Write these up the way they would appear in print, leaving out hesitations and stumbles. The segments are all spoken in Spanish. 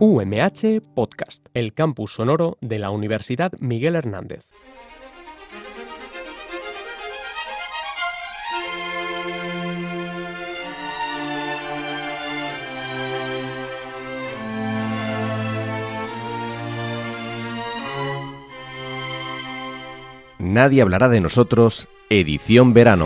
UMH Podcast, el campus sonoro de la Universidad Miguel Hernández. Nadie hablará de nosotros, edición verano.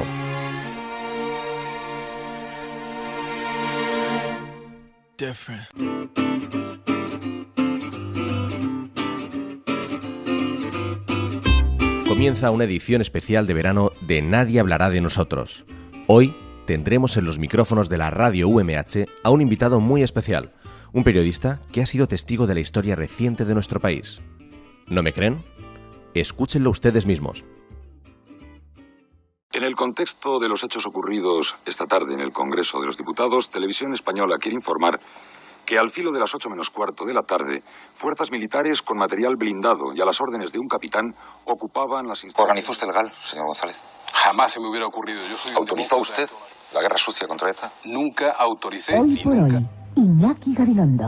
Comienza una edición especial de verano de Nadie hablará de nosotros. Hoy tendremos en los micrófonos de la radio UMH a un invitado muy especial, un periodista que ha sido testigo de la historia reciente de nuestro país. ¿No me creen? Escúchenlo ustedes mismos. En el contexto de los hechos ocurridos esta tarde en el Congreso de los Diputados, Televisión Española quiere informar que al filo de las 8:15 de la tarde, fuerzas militares con material blindado y a las órdenes de un capitán ocupaban las instalaciones... ¿Organizó usted el GAL, señor González? Jamás se me hubiera ocurrido. ¿Autorizó usted la guerra sucia contra ETA? Nunca autoricé. Hoy por hoy, Iñaki Gabilondo.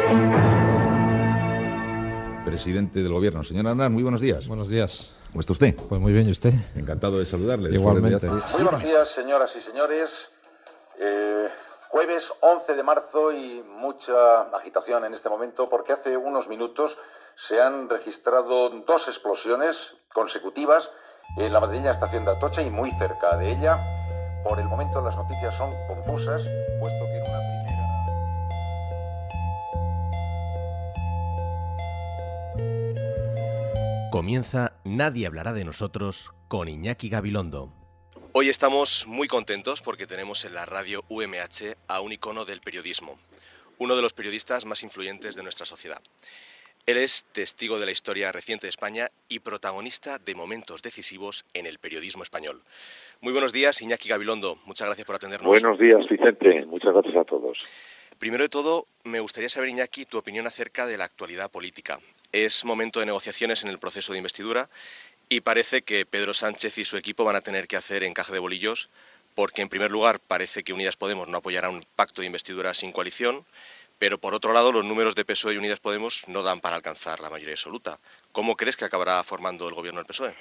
Presidente del Gobierno. Señor Aznar, muy buenos días. Buenos días. ¿Cómo está usted? Pues muy bien, ¿y usted? Encantado de saludarle. Igualmente. Muy buenos días, señoras y señores. Jueves 11 de marzo y mucha agitación en este momento porque hace unos minutos se han registrado dos explosiones consecutivas en la madrileña estación de Atocha y muy cerca de ella. Por el momento las noticias son confusas, puesto que en una primera... Comienza Nadie hablará de nosotros con Iñaki Gabilondo. Hoy estamos muy contentos porque tenemos en la radio UMH a un icono del periodismo, uno de los periodistas más influyentes de nuestra sociedad. Él es testigo de la historia reciente de España y protagonista de momentos decisivos en el periodismo español. Muy buenos días, Iñaki Gabilondo. Muchas gracias por atendernos. Buenos días, Vicente. Muchas gracias a todos. Primero de todo, me gustaría saber, Iñaki, tu opinión acerca de la actualidad política. Es momento de negociaciones en el proceso de investidura y parece que Pedro Sánchez y su equipo van a tener que hacer encaje de bolillos porque, en primer lugar, parece que Unidas Podemos no apoyará un pacto de investidura sin coalición, pero, por otro lado, los números de PSOE y Unidas Podemos no dan para alcanzar la mayoría absoluta. ¿Cómo crees que acabará formando el gobierno del PSOE?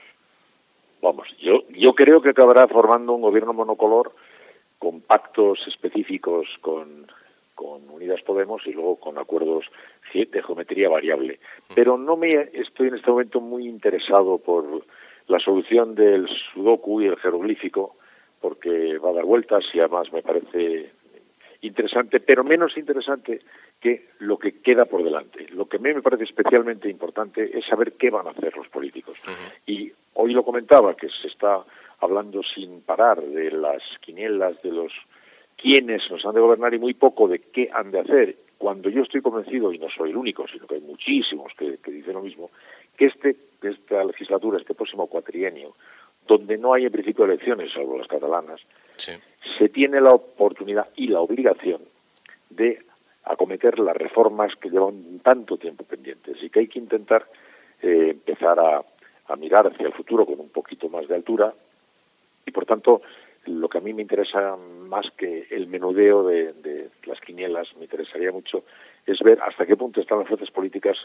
Vamos, yo creo que acabará formando un gobierno monocolor con pactos específicos con Unidas Podemos y luego con acuerdos de geometría variable. Pero no me estoy en este momento muy interesado por la solución del sudoku y el jeroglífico, porque va a dar vueltas y además me parece interesante, pero menos interesante que lo que queda por delante. Lo que a mí me parece especialmente importante es saber qué van a hacer los políticos. Y hoy lo comentaba, que se está hablando sin parar de las quinielas, de los quiénes nos han de gobernar y muy poco de qué han de hacer, cuando yo estoy convencido, y no soy el único, sino que hay muchísimos que dicen lo mismo, que esta legislatura, este próximo cuatrienio, donde no hay en principio elecciones, salvo las catalanas, sí, se tiene la oportunidad y la obligación de acometer las reformas que llevan tanto tiempo pendientes y que hay que intentar empezar a mirar hacia el futuro con un poquito más de altura y, por tanto, lo que a mí me interesa más que el menudeo de las quinielas, me interesaría mucho, es ver hasta qué punto están las fuerzas políticas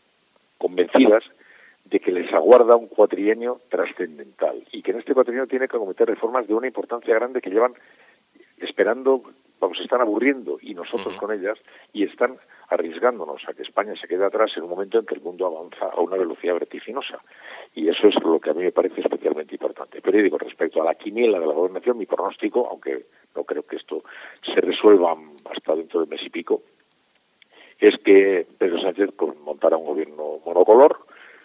convencidas de que les aguarda un cuatrienio trascendental y que en este cuatrienio tiene que acometer reformas de una importancia grande que llevan esperando, se están aburriendo y nosotros con ellas, y están arriesgándonos a que España se quede atrás en un momento en que el mundo avanza a una velocidad vertiginosa. Y eso es lo que a mí me parece especialmente importante. Pero digo, respecto a la quiniela de la gobernación, mi pronóstico, aunque no creo que esto se resuelva hasta dentro de mes y pico, es que Pedro Sánchez montará un gobierno monocolor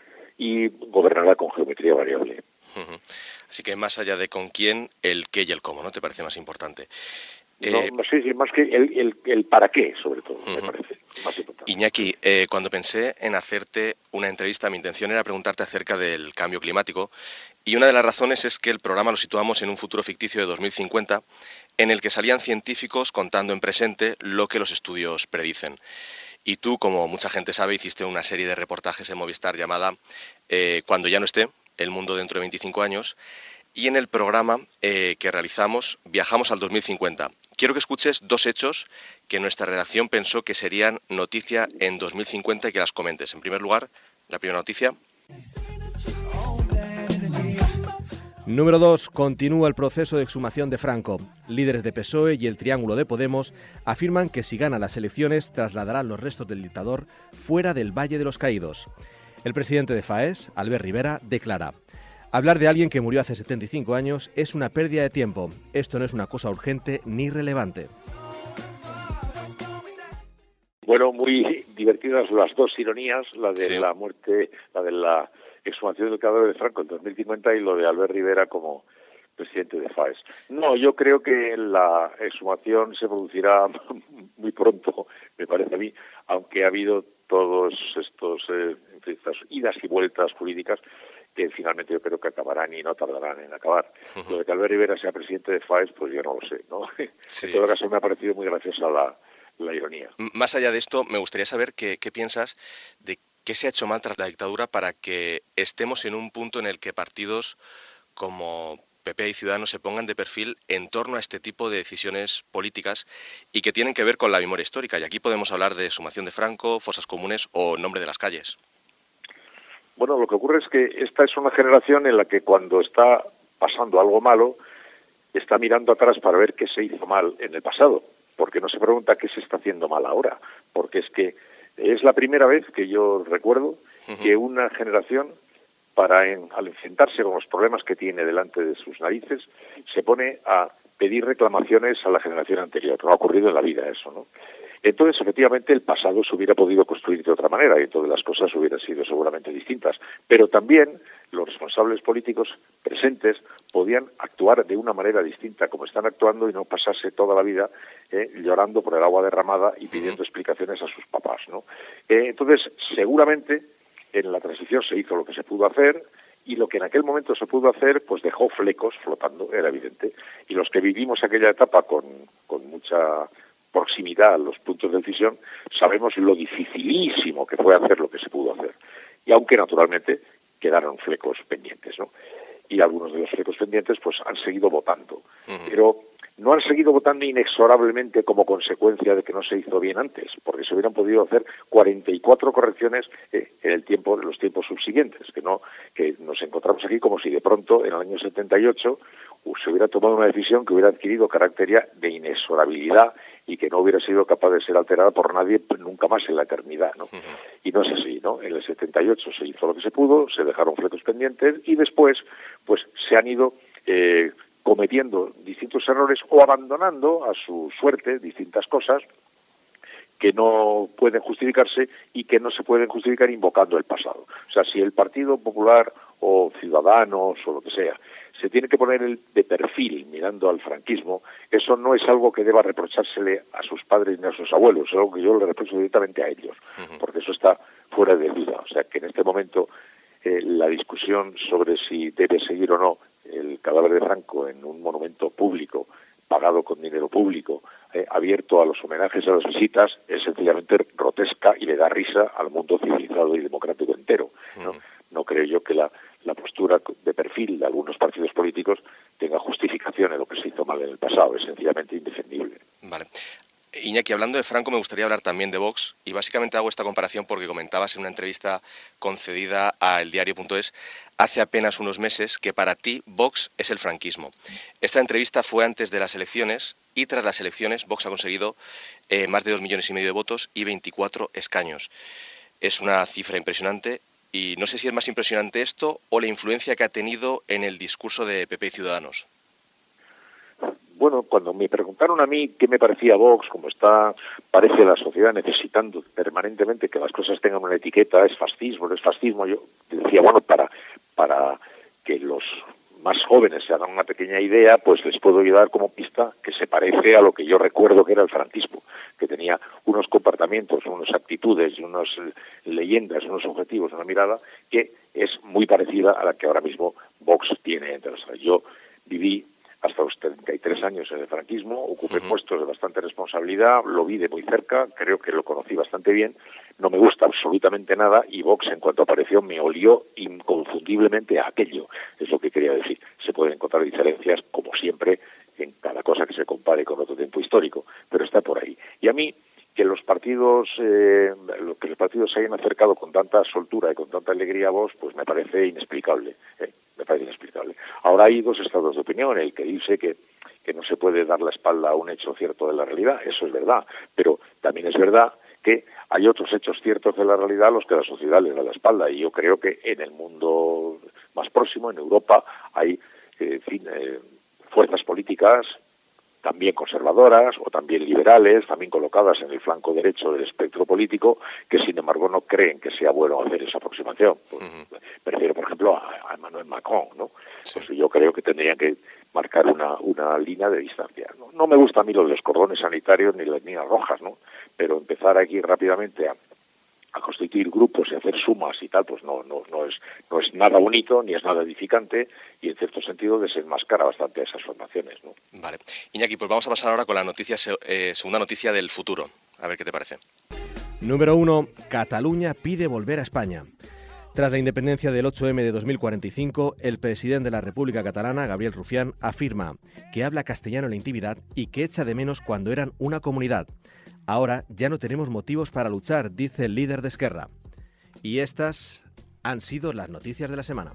y gobernará con geometría variable. Así que más allá de con quién, el qué y el cómo, ¿no te parece más importante? Sí, más que el para qué, sobre todo, me parece más importante. Iñaki, cuando pensé en hacerte una entrevista, mi intención era preguntarte acerca del cambio climático, y una de las razones es que el programa lo situamos en un futuro ficticio de 2050, en el que salían científicos contando en presente lo que los estudios predicen. Y tú, como mucha gente sabe, hiciste una serie de reportajes en Movistar llamada Cuando ya no esté, el mundo dentro de 25 años, y en el programa que realizamos viajamos al 2050. quiero que escuches dos hechos que nuestra redacción pensó que serían noticia en 2050 y que las comentes. En primer lugar, la primera noticia. Número 2. Continúa el proceso de exhumación de Franco. Líderes de PSOE y el Triángulo de Podemos afirman que si gana las elecciones trasladarán los restos del dictador fuera del Valle de los Caídos. El presidente de FAES, Albert Rivera, declara: hablar de alguien que murió hace 75 años es una pérdida de tiempo. Esto no es una cosa urgente ni relevante. Bueno, muy divertidas las dos ironías, la de la muerte, la de la exhumación del cadáver de Franco en 2050 y lo de Albert Rivera como presidente de FAES. No, yo creo que la exhumación se producirá muy pronto, me parece a mí, aunque ha habido todos estas idas y vueltas políticas que finalmente yo creo que acabarán y no tardarán en acabar. Lo de que Albert Rivera sea presidente de FAES, pues yo no lo sé, ¿no? Sí. En todo caso me ha parecido muy graciosa la ironía. Más allá de esto, me gustaría saber qué piensas de qué se ha hecho mal tras la dictadura para que estemos en un punto en el que partidos como PP y Ciudadanos se pongan de perfil en torno a este tipo de decisiones políticas y que tienen que ver con la memoria histórica. Y aquí podemos hablar de exhumación de Franco, fosas comunes o nombre de las calles. Bueno, lo que ocurre es que esta es una generación en la que cuando está pasando algo malo, está mirando atrás para ver qué se hizo mal en el pasado, porque no se pregunta qué se está haciendo mal ahora, porque es que es la primera vez que yo recuerdo que una generación, al enfrentarse con los problemas que tiene delante de sus narices, se pone a pedir reclamaciones a la generación anterior. No ha ocurrido en la vida eso, ¿no? Entonces, efectivamente, el pasado se hubiera podido construir de otra manera y entonces las cosas hubieran sido seguramente distintas. Pero también los responsables políticos presentes podían actuar de una manera distinta como están actuando y no pasarse toda la vida llorando por el agua derramada y pidiendo explicaciones a sus papás, ¿no? Entonces, seguramente en la transición se hizo lo que se pudo hacer y lo que en aquel momento se pudo hacer pues dejó flecos flotando, era evidente. Y los que vivimos aquella etapa con mucha proximidad a los puntos de decisión, sabemos lo dificilísimo que fue hacer lo que se pudo hacer. Y aunque naturalmente quedaron flecos pendientes, ¿no? Y algunos de los flecos pendientes pues han seguido votando. Pero no han seguido votando inexorablemente como consecuencia de que no se hizo bien antes, porque se hubieran podido hacer 44 correcciones en los tiempos subsiguientes, que nos encontramos aquí como si de pronto en el año 78 se hubiera tomado una decisión que hubiera adquirido carácter ya de inexorabilidad y que no hubiera sido capaz de ser alterada por nadie nunca más en la eternidad, ¿no? Y no es así, ¿no? En el 78 se hizo lo que se pudo, se dejaron flecos pendientes y después pues se han ido cometiendo distintos errores o abandonando a su suerte distintas cosas que no pueden justificarse y que no se pueden justificar invocando el pasado. O sea, si el Partido Popular o Ciudadanos o lo que sea se tiene que poner de perfil mirando al franquismo, eso no es algo que deba reprochársele a sus padres ni a sus abuelos, es algo que yo le reprocho directamente a ellos, porque eso está fuera de duda. O sea, que en este momento la discusión sobre si debe seguir o no el cadáver de Franco en un monumento público, pagado con dinero público, abierto a los homenajes, a las visitas, es sencillamente grotesca y le da risa al mundo civilizado y democrático entero, ¿no? No creo yo que la postura de perfil de algunos partidos políticos tenga justificación en lo que se hizo mal en el pasado, es sencillamente indefendible. Vale. Iñaki, hablando de Franco, me gustaría hablar también de Vox, y básicamente hago esta comparación porque comentabas en una entrevista concedida a eldiario.es hace apenas unos meses que para ti Vox es el franquismo. Esta entrevista fue antes de las elecciones y tras las elecciones Vox ha conseguido más de 2,5 millones de votos y 24 escaños. Es una cifra impresionante y no sé si es más impresionante esto o la influencia que ha tenido en el discurso de PP y Ciudadanos. Bueno, cuando me preguntaron a mí qué me parecía Vox, como parece la sociedad necesitando permanentemente que las cosas tengan una etiqueta, es fascismo, no es fascismo, yo decía, bueno, para que los más jóvenes se hagan una pequeña idea, pues les puedo ayudar como pista que se parece a lo que yo recuerdo que era el franquismo, que tenía unos comportamientos, unas actitudes, unas leyendas, unos objetivos, una mirada que es muy parecida a la que ahora mismo Vox tiene entre nosotros. Yo viví hasta los 33 años en el franquismo, ocupé puestos de bastante responsabilidad, lo vi de muy cerca, creo que lo conocí bastante bien, no me gusta absolutamente nada y Vox en cuanto apareció me olió inconfundiblemente a aquello, es lo que quería decir. Se pueden encontrar diferencias, como siempre, en cada cosa que se compare con otro tiempo histórico, pero está por ahí. Y a mí, que los partidos se hayan acercado con tanta soltura y con tanta alegría a Vox, pues me parece inexplicable. Ahora hay dos estados de opinión, el que dice que no se puede dar la espalda a un hecho cierto de la realidad, eso es verdad, pero también es verdad que hay otros hechos ciertos de la realidad a los que la sociedad le da la espalda, y yo creo que en el mundo más próximo, en Europa, hay fuerzas políticas también conservadoras o también liberales, también colocadas en el flanco derecho del espectro político, que sin embargo no creen que sea bueno hacer esa aproximación. Pues, me refiero, por ejemplo, a Emmanuel Macron, ¿no? Pues yo creo que tendrían que marcar una línea de distancia. No me gusta a mí lo de los cordones sanitarios ni las líneas rojas, ¿no? Pero empezar aquí rápidamente a constituir grupos y hacer sumas y tal, pues no es nada bonito ni es nada edificante, y en cierto sentido desenmascara bastante a esas formaciones, ¿no? Vale. Iñaki, pues vamos a pasar ahora con la noticia, segunda noticia del futuro. A ver qué te parece. Número 1. Cataluña pide volver a España. Tras la independencia del 8M de 2045, el presidente de la República Catalana, Gabriel Rufián, afirma que habla castellano en la intimidad y que echa de menos cuando eran una comunidad. Ahora ya no tenemos motivos para luchar, dice el líder de Esquerra. Y estas han sido las noticias de la semana.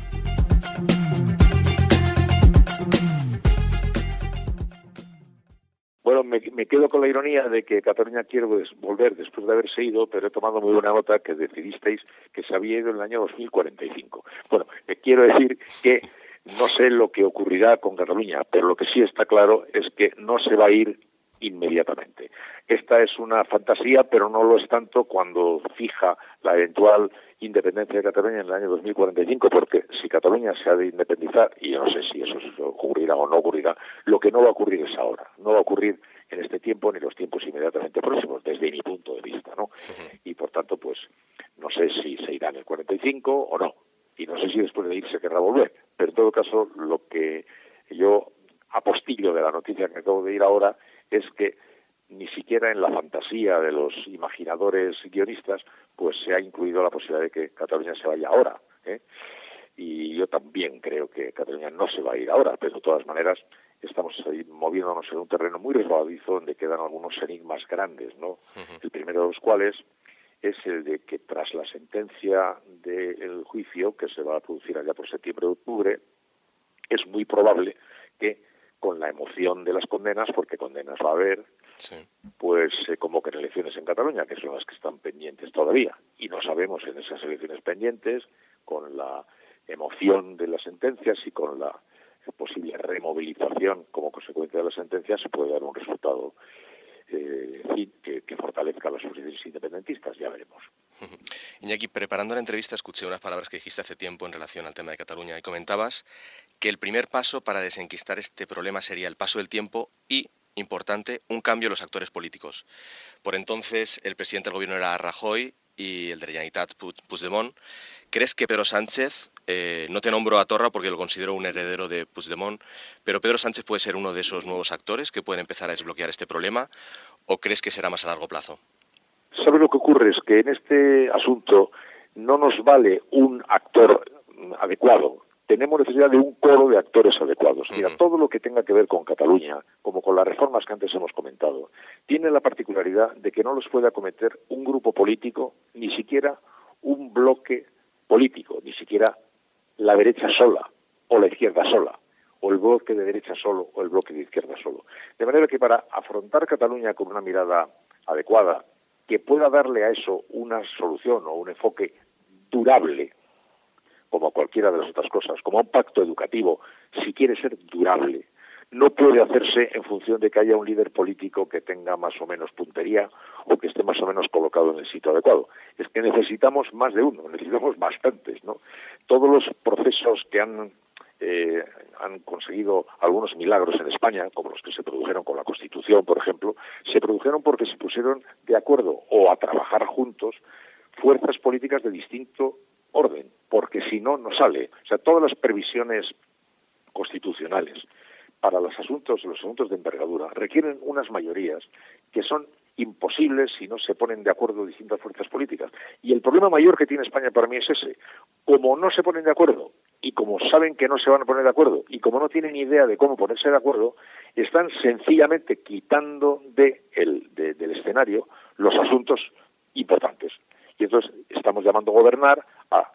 Bueno, me quedo con la ironía de que Cataluña quiere volver después de haberse ido, pero he tomado muy buena nota que decidisteis que se había ido en el año 2045. Bueno, quiero decir que no sé lo que ocurrirá con Cataluña, pero lo que sí está claro es que no se va a ir inmediatamente. Esta es una fantasía, pero no lo es tanto cuando fija la eventual independencia de Cataluña en el año 2045, porque si Cataluña se ha de independizar, y yo no sé si eso ocurrirá o no ocurrirá, lo que no va a ocurrir es ahora. No va a ocurrir en este tiempo ni los tiempos inmediatamente próximos, desde mi punto de vista, ¿no? Y por tanto, pues, no sé si se irá en el 45 o no. Y no sé si después de irse querrá volver. Pero en todo caso, lo que yo apostillo de la noticia que acabo de ir ahora es que ni siquiera en la fantasía de los imaginadores guionistas pues se ha incluido la posibilidad de que Cataluña se vaya ahora, ¿eh? Y yo también creo que Cataluña no se va a ir ahora, pero de todas maneras estamos ahí moviéndonos en un terreno muy resbaladizo donde quedan algunos enigmas grandes, ¿no? El primero de los cuales es el de que tras la sentencia del juicio, que se va a producir allá por septiembre-octubre, es muy probable que con la emoción de las condenas, porque condenas va a haber, pues se convoquen elecciones en Cataluña, que son las que están pendientes todavía. Y no sabemos en esas elecciones pendientes, con la emoción de las sentencias y con la posible removilización como consecuencia de las sentencias, se puede dar un resultado que fortalezca las posiciones independentistas, ya veremos. Iñaki, preparando la entrevista escuché unas palabras que dijiste hace tiempo en relación al tema de Cataluña y comentabas que el primer paso para desenquistar este problema sería el paso del tiempo y, importante, un cambio en los actores políticos. Por entonces el presidente del gobierno era Rajoy y el de la Generalitat Puigdemont. ¿Crees que Pedro Sánchez, no te nombro a Torra porque lo considero un heredero de Puigdemont, pero Pedro Sánchez puede ser uno de esos nuevos actores que pueden empezar a desbloquear este problema, o crees que será más a largo plazo? ¿Sabes lo que ocurre? Es que en este asunto no nos vale un actor adecuado. Tenemos necesidad de un coro de actores adecuados. Mira, todo lo que tenga que ver con Cataluña, como con las reformas que antes hemos comentado, tiene la particularidad de que no los puede acometer un grupo político, ni siquiera un bloque político, ni siquiera la derecha sola o la izquierda sola, o el bloque de derecha solo o el bloque de izquierda solo. De manera que para afrontar Cataluña con una mirada adecuada, que pueda darle a eso una solución o un enfoque durable, como cualquiera de las otras cosas, como un pacto educativo, si quiere ser durable, no puede hacerse en función de que haya un líder político que tenga más o menos puntería o que esté más o menos colocado en el sitio adecuado. Es que necesitamos más de uno, necesitamos bastantes, ¿no? Todos los procesos que han conseguido algunos milagros en España, como los que se produjeron con la Constitución, por ejemplo, se produjeron porque se pusieron de acuerdo o a trabajar juntos fuerzas políticas de distinto orden, porque si no, no sale. O sea, todas las previsiones constitucionales para los asuntos de envergadura requieren unas mayorías que son imposibles si no se ponen de acuerdo distintas fuerzas políticas. Y el problema mayor que tiene España para mí es ese. Como no se ponen de acuerdo y como saben que no se van a poner de acuerdo, y como no tienen idea de cómo ponerse de acuerdo, están sencillamente quitando del escenario los asuntos importantes. Y entonces estamos llamando a gobernar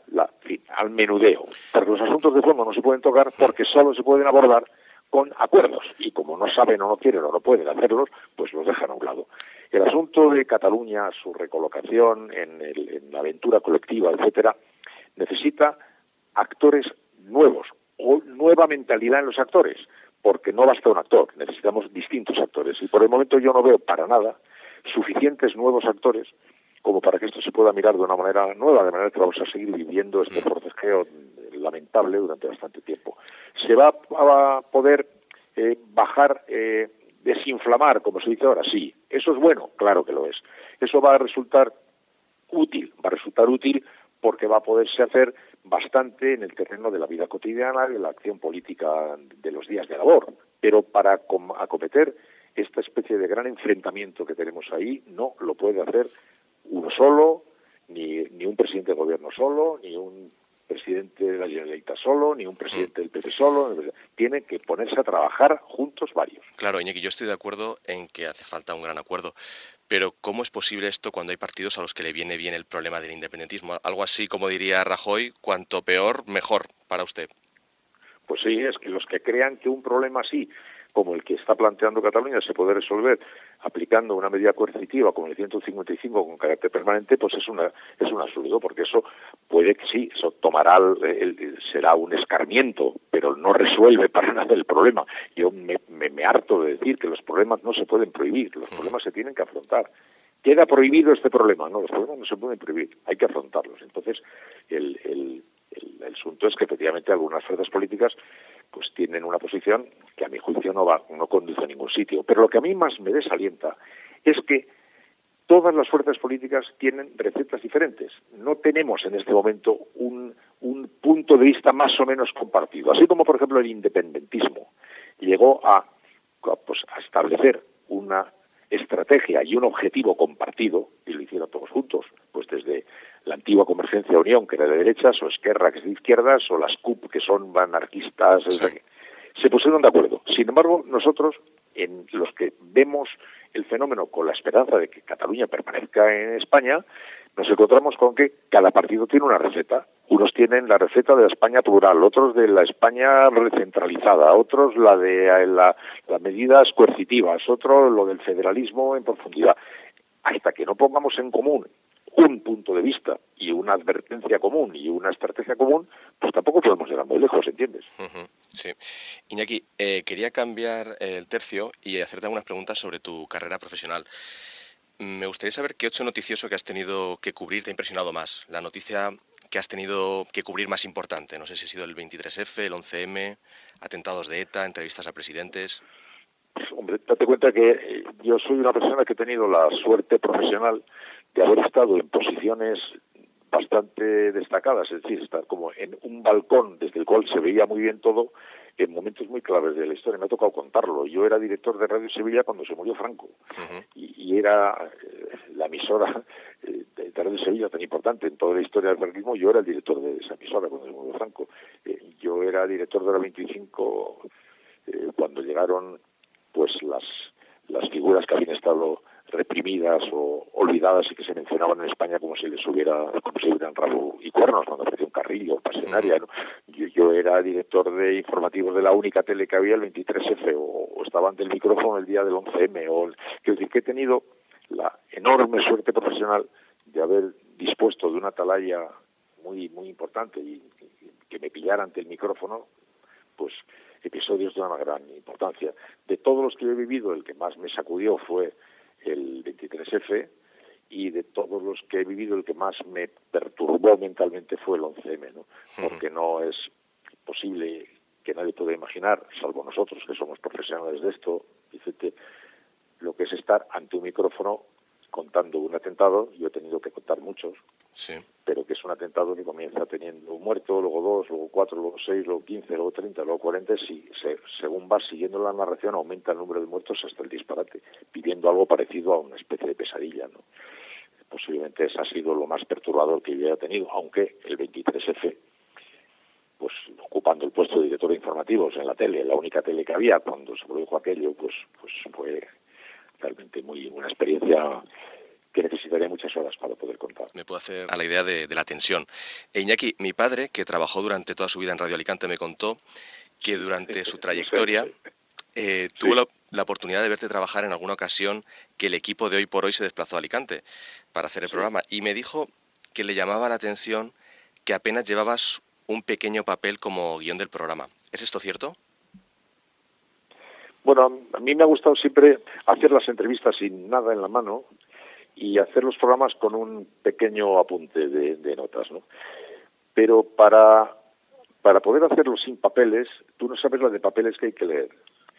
al menudeo, porque los asuntos de fondo no se pueden tocar porque solo se pueden abordar con acuerdos, y como no saben o no quieren o no pueden hacerlos, pues los dejan a un lado. El asunto de Cataluña, su recolocación en la aventura colectiva, etcétera, necesita actores nuevos o nueva mentalidad en los actores, porque no basta un actor, necesitamos distintos actores, y por el momento yo no veo para nada suficientes nuevos actores como para que esto se pueda mirar de una manera nueva, de manera que vamos a seguir viviendo este forcejeo lamentable durante bastante tiempo. ¿Se va a poder bajar, desinflamar, como se dice ahora? Sí. ¿Eso es bueno? Claro que lo es. ¿Eso va a resultar útil? Va a resultar útil porque va a poderse hacer bastante en el terreno de la vida cotidiana y de la acción política de los días de labor. Pero para acometer esta especie de gran enfrentamiento que tenemos ahí, no lo puede hacer uno solo, ni un presidente de gobierno solo, ni un presidente de la Generalitat solo, ni un presidente del PP solo. Tienen que ponerse a trabajar juntos varios. Claro, Iñaki, yo estoy de acuerdo en que hace falta un gran acuerdo, pero ¿cómo es posible esto cuando hay partidos a los que le viene bien el problema del independentismo? Algo así como diría Rajoy, cuanto peor, mejor para usted. Pues sí, es que los que crean que un problema así, como el que está planteando Cataluña, se puede resolver aplicando una medida coercitiva como el 155 con carácter permanente, pues es un absurdo, porque eso puede que sí, eso tomará será un escarmiento, pero no resuelve para nada el problema. Yo me harto de decir que los problemas no se pueden prohibir, los problemas se tienen que afrontar. ¿Queda prohibido este problema? No, los problemas no se pueden prohibir, hay que afrontarlos. Entonces, el asunto es que efectivamente algunas fuerzas políticas pues tienen una posición que a mi juicio no conduce a ningún sitio. Pero lo que a mí más me desalienta es que todas las fuerzas políticas tienen recetas diferentes. No tenemos en este momento un punto de vista más o menos compartido. Así como, por ejemplo, el independentismo llegó a establecer una estrategia y un objetivo compartido, y lo hicieron todos juntos, pues desde la antigua Convergencia Unión, que era de derechas, o Esquerra, que es de izquierdas, o las CUP, que son anarquistas, sí. Se pusieron de acuerdo. Sin embargo, nosotros, en los que vemos el fenómeno con la esperanza de que Cataluña permanezca en España, nos encontramos con que cada partido tiene una receta. Unos tienen la receta de la España plural, otros de la España recentralizada, otros la de las medidas coercitivas, otros lo del federalismo en profundidad. Hasta que no pongamos en común un punto de vista y una advertencia común y una estrategia común, pues tampoco podemos llegar muy lejos, ¿entiendes? Sí. Iñaki, quería cambiar el tercio y hacerte algunas preguntas sobre tu carrera profesional. Me gustaría saber qué hecho noticioso que has tenido que cubrir te ha impresionado más, la noticia que has tenido que cubrir más importante. No sé si ha sido el 23F, el 11M, atentados de ETA, entrevistas a presidentes. Pues, hombre, date cuenta que yo soy una persona que he tenido la suerte profesional de haber estado en posiciones bastante destacadas, es decir, estar como en un balcón desde el cual se veía muy bien todo en momentos muy claves de la historia. Me ha tocado contarlo. Yo era director de Radio Sevilla cuando se murió Franco, y era la emisora de Radio Sevilla tan importante en toda la historia del franquismo. Yo era el director de esa emisora cuando se murió Franco. Yo era director de la 25 cuando llegaron pues las figuras que habían estado reprimidas o olvidadas y que se mencionaban en España como si hubieran rabo y cuernos cuando apareció un Carrillo, Pasionaria, ¿no? Yo era director de informativos de la única tele que había, el 23F, o estaba ante el micrófono el día del 11M, quiero decir que he tenido la enorme suerte profesional de haber dispuesto de una atalaya muy, muy importante y que me pillara ante el micrófono, pues episodios de una gran importancia. De todos los que yo he vivido, el que más me sacudió fue el 23F, y de todos los que he vivido el que más me perturbó mentalmente fue el 11M, ¿no? Porque no es posible que nadie pueda imaginar, salvo nosotros que somos profesionales de esto, Vicente, lo que es estar ante un micrófono contando un atentado. Yo he tenido que contar muchos, sí, pero que es un atentado que comienza teniendo un muerto, luego 2, luego 4, luego 6, luego 15, luego 30, luego 40, según vas siguiendo la narración aumenta el número de muertos hasta el disparate, pidiendo algo parecido a una especie de pesadilla, ¿no? Posiblemente ese ha sido lo más perturbador que yo haya tenido, aunque el 23F pues ocupando el puesto de director de informativos en la tele, la única tele que había cuando se produjo aquello, pues fue realmente una experiencia que necesitaría muchas horas para poder contar. Me puedo hacer a la idea de la tensión. Iñaki, mi padre, que trabajó durante toda su vida en Radio Alicante, me contó que durante su trayectoria tuvo la oportunidad de verte trabajar en alguna ocasión que el equipo de Hoy por Hoy se desplazó a Alicante para hacer el programa, y me dijo que le llamaba la atención que apenas llevabas un pequeño papel como guión del programa. ¿Es esto cierto? Bueno, a mí me ha gustado siempre hacer las entrevistas sin nada en la mano y hacer los programas con un pequeño apunte de notas, ¿no? Pero para poder hacerlo sin papeles, tú no sabes la de papeles que hay que leer.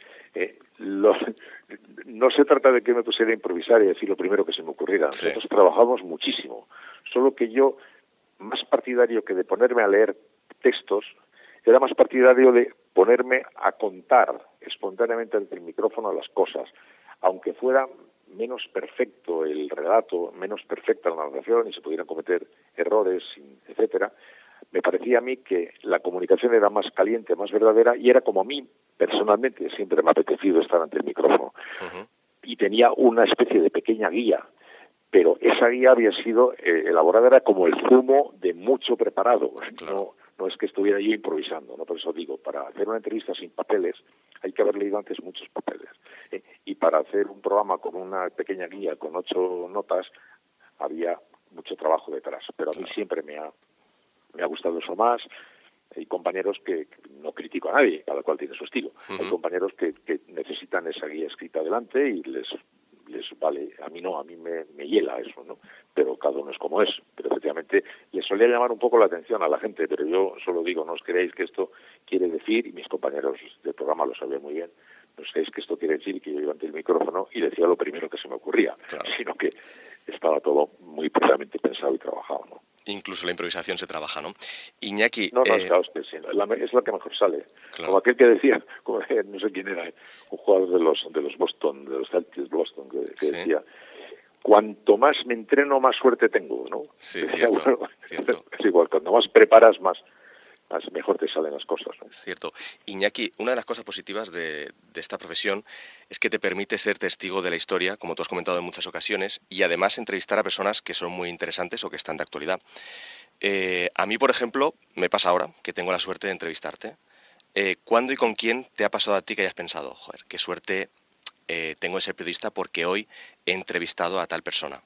No se trata de que me pusiera a improvisar y decir lo primero que se me ocurriera. Sí. Nosotros trabajamos muchísimo. Solo que yo, más partidario que de ponerme a leer textos, era más partidario de ponerme a contar espontáneamente ante el micrófono las cosas, aunque fuera menos perfecto el relato, menos perfecta la narración y se pudieran cometer errores, etcétera. Me parecía a mí que la comunicación era más caliente, más verdadera, y era como a mí, personalmente, siempre me ha apetecido estar ante el micrófono. Uh-huh. Y tenía una especie de pequeña guía, pero esa guía había sido elaborada, era como el zumo de mucho preparado. Claro. No es que estuviera yo improvisando, ¿no? Por eso digo, para hacer una entrevista sin papeles hay que haber leído antes muchos papeles. Y para hacer un programa con una pequeña guía, con 8 notas, había mucho trabajo detrás. Pero a mí siempre me ha gustado eso más. Hay compañeros que no critico a nadie, cada cual tiene su estilo. Uh-huh. Hay compañeros que necesitan esa guía escrita delante y les vale. A mí no, a mí me hiela eso, ¿no? Pero cada uno es como es. Pero efectivamente les solía llamar un poco la atención a la gente, pero yo solo digo, no os creáis que esto quiere decir, y mis compañeros del programa lo sabían muy bien, no os creáis que esto quiere decir que yo iba ante el micrófono y decía lo primero que se me ocurría, claro, sino que estaba todo muy previamente pensado y trabajado, ¿no? Incluso la improvisación se trabaja, ¿no? Iñaki... No, claro, es la que mejor sale. Claro. Como aquel que decía, no sé quién era, un jugador de los Boston, de los Celtics Boston, que ¿sí? Decía, cuanto más me entreno, más suerte tengo, ¿no? Sí, cierto, bueno, cierto. Es igual, cuanto más preparas, más mejor te salen las cosas, ¿no? Cierto. Iñaki, una de las cosas positivas de esta profesión es que te permite ser testigo de la historia, como tú has comentado en muchas ocasiones, y además entrevistar a personas que son muy interesantes o que están de actualidad. A mí, por ejemplo, me pasa ahora que tengo la suerte de entrevistarte. ¿Cuándo y con quién te ha pasado a ti que hayas pensado, joder, qué suerte tengo de ser periodista porque hoy he entrevistado a tal persona?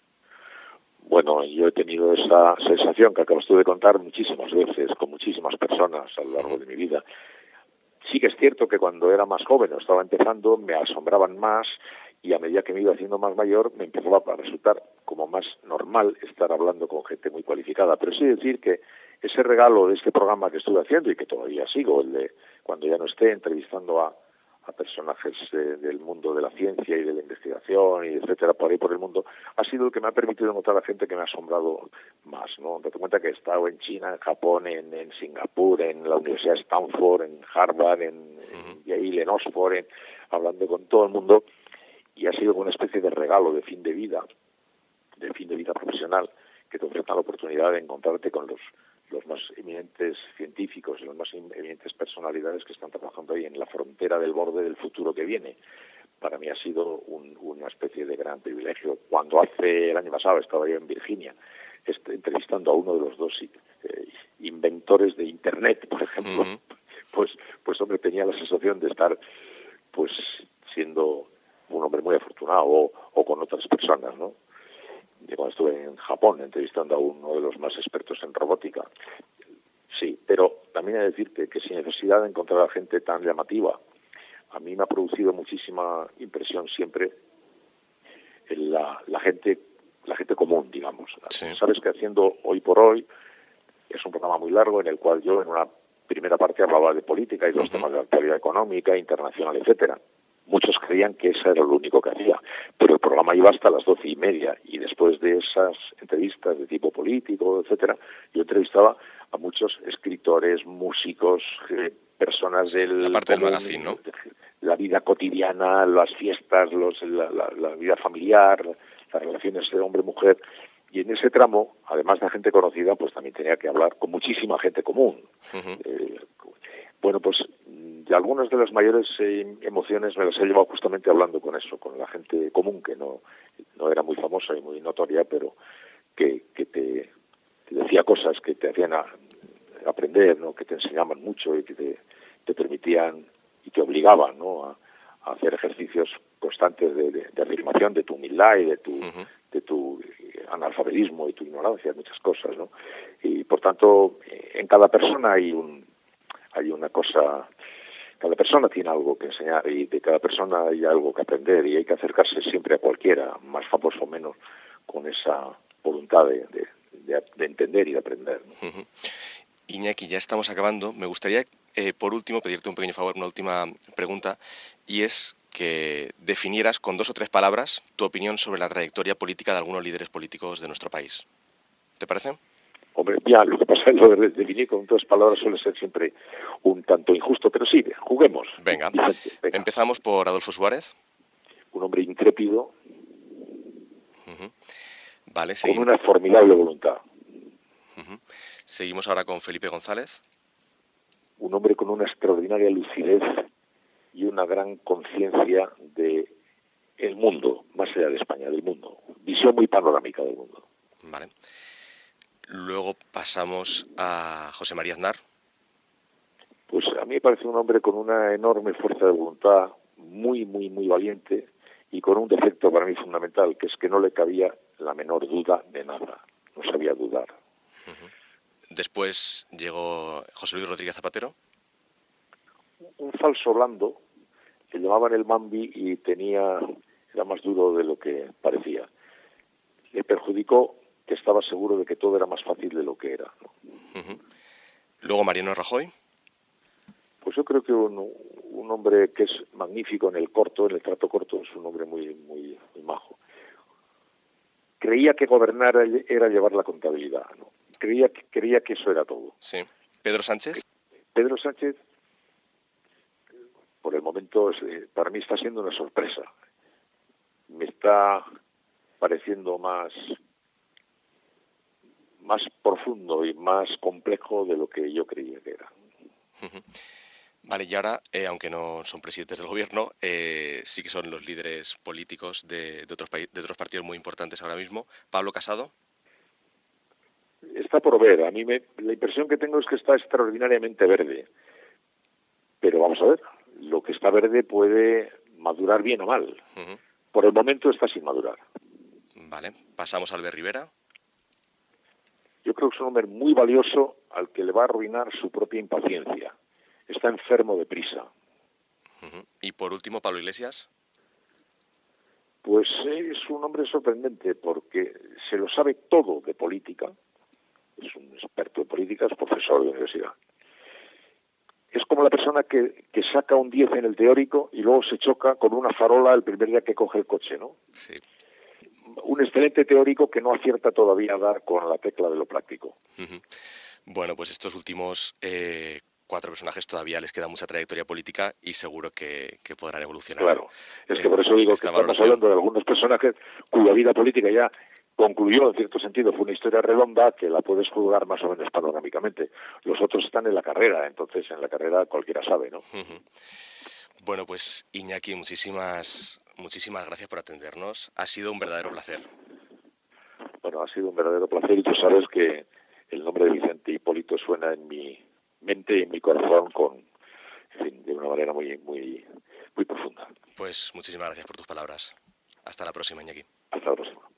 Bueno, yo he tenido esa sensación que acabas tú de contar muchísimas veces, con muchísimas personas a lo largo de mi vida. Sí que es cierto que cuando era más joven o estaba empezando me asombraban más, y a medida que me iba haciendo más mayor me empezaba a resultar como más normal estar hablando con gente muy cualificada. Pero sí decir que ese regalo de este programa que estuve haciendo y que todavía sigo, el de cuando ya no esté entrevistando a personajes del mundo de la ciencia y de la investigación y etcétera, por ahí por el mundo, ha sido el que me ha permitido notar a gente que me ha asombrado más, ¿no? Date cuenta que he estado en China, en Japón, en Singapur, en la Universidad de Stanford, en Harvard, en Yale, en Oxford, hablando con todo el mundo, y ha sido una especie de regalo de fin de vida profesional, que te ofrece la oportunidad de encontrarte con los más eminentes científicos y las más eminentes personalidades que están trabajando ahí en la frontera del borde del futuro que viene. Para mí ha sido una especie de gran privilegio. Cuando el año pasado estaba yo en Virginia entrevistando a uno de los 2 inventores de Internet, por ejemplo, pues hombre, tenía la sensación de estar pues siendo un hombre muy afortunado o con otras personas, ¿no? Cuando estuve en Japón entrevistando a uno de los más expertos en robótica. Sí, pero también he de decirte que sin necesidad de encontrar a gente tan llamativa, a mí me ha producido muchísima impresión siempre la gente común, digamos. Sí. Sabes que haciendo Hoy por Hoy es un programa muy largo en el cual yo en una primera parte hablaba de política y de los temas de actualidad económica, internacional, etcétera. Muchos creían que eso era lo único que hacía, pero el programa iba hasta las 12:30 y después de esas entrevistas de tipo político, etcétera, yo entrevistaba a muchos escritores, músicos, personas la parte del magazine, ¿no? La vida cotidiana, las fiestas, la vida familiar, las relaciones de hombre-mujer, Y en ese tramo, además de gente conocida, pues también tenía que hablar con muchísima gente común. Bueno, pues de algunas de las mayores emociones me las he llevado justamente hablando con eso, con la gente común, que no era muy famosa y muy notoria, pero que te decía cosas que te hacían aprender, ¿no? Que te enseñaban mucho y que te permitían y te obligaban, ¿no? a hacer ejercicios constantes de afirmación de tu humildad y de tu analfabetismo y tu ignorancia, muchas cosas, ¿no? Y por tanto, en cada persona hay una cosa, cada persona tiene algo que enseñar y de cada persona hay algo que aprender y hay que acercarse siempre a cualquiera, más famoso o menos, con esa voluntad de entender y de aprender, ¿no? Iñaki, ya estamos acabando. Me gustaría, por último, pedirte un pequeño favor, una última pregunta, y es que definieras con 2 o 3 palabras tu opinión sobre la trayectoria política de algunos líderes políticos de nuestro país. ¿Te parece? Hombre, ya, lo que pasa es lo de definir con 2 palabras suele ser siempre un tanto injusto, pero sí, juguemos. Venga. Vicente, venga. Empezamos por Adolfo Suárez. Un hombre intrépido, Vale, con seguimos. una formidable voluntad. Seguimos ahora con Felipe González. Un hombre con una extraordinaria lucidez y una gran conciencia de el mundo, más allá de España, del mundo. Visión muy panorámica del mundo. Vale. Luego pasamos a José María Aznar. Pues a mí me parece un hombre con una enorme fuerza de voluntad, muy, muy, muy valiente, y con un defecto para mí fundamental, que es que no le cabía la menor duda de nada. No sabía dudar. Después llegó José Luis Rodríguez Zapatero. Un falso blando, que llamaban el Mambi y era más duro de lo que parecía. Le perjudicó que estaba seguro de que todo era más fácil de lo que era, ¿no? Luego Mariano Rajoy. Pues yo creo que un hombre que es magnífico en el trato corto, es un hombre muy, muy, muy majo. Creía que gobernar era llevar la contabilidad, ¿no? Creía que eso era todo. Sí. Pedro Sánchez. Pedro Sánchez, por el momento, para mí está siendo una sorpresa. Me está pareciendo más profundo y más complejo de lo que yo creía que era. Vale, y ahora, aunque no son presidentes del gobierno, sí que son los líderes políticos de otros partidos muy importantes ahora mismo. Pablo Casado. Está por ver. A mí la impresión que tengo es que está extraordinariamente verde. Pero vamos a ver, lo que está verde puede madurar bien o mal. Por el momento está sin madurar. Vale, pasamos a Albert Rivera. Yo creo que es un hombre muy valioso al que le va a arruinar su propia impaciencia. Está enfermo de prisa. Y por último, Pablo Iglesias. Pues es un hombre sorprendente porque se lo sabe todo de política. Es un experto en política, es profesor de universidad. Es como la persona que saca un 10 en el teórico y luego se choca con una farola el primer día que coge el coche, ¿no? Sí. Un excelente teórico que no acierta todavía a dar con la tecla de lo práctico. Bueno, pues estos últimos 4 personajes todavía les queda mucha trayectoria política y seguro que podrán evolucionar. Claro, es que por eso digo que estamos hablando de algunos personajes cuya vida política ya concluyó, en cierto sentido, fue una historia redonda que la puedes juzgar más o menos panorámicamente. Los otros están en la carrera, entonces en la carrera cualquiera sabe, ¿no? Bueno, pues Iñaki, muchísimas gracias por atendernos. Ha sido un verdadero placer. Bueno, ha sido un verdadero placer y tú sabes que el nombre de Vicente Hipólito suena en mi mente y en mi corazón de una manera muy, muy, muy profunda. Pues muchísimas gracias por tus palabras. Hasta la próxima, Iñaki. Hasta la próxima.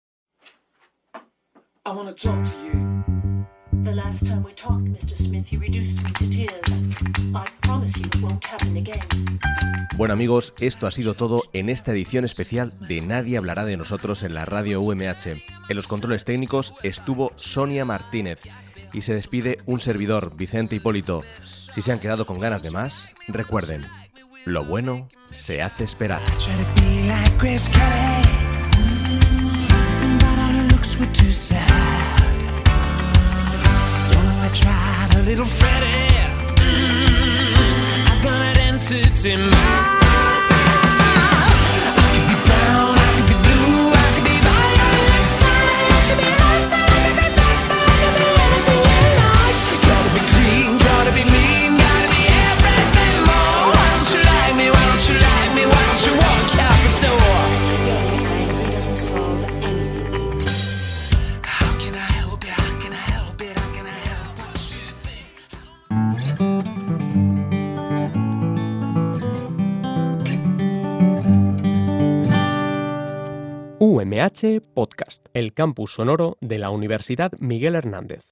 I want to talk to you. The last time we talked, Mr. Smith, you reduced me to tears. I promise you it won't happen again. Bueno amigos, esto ha sido todo en esta edición especial de Nadie hablará de nosotros en la radio UMH. En los controles técnicos estuvo Sonia Martínez y se despide un servidor, Vicente Hipólito. Si se han quedado con ganas de más, recuerden, lo bueno se hace esperar. Were too sad, so I tried a little Freddie. I've got an entity mind. I could be brown, I could be blue, I could be violent, I could be UMH Podcast, el campus sonoro de la Universidad Miguel Hernández.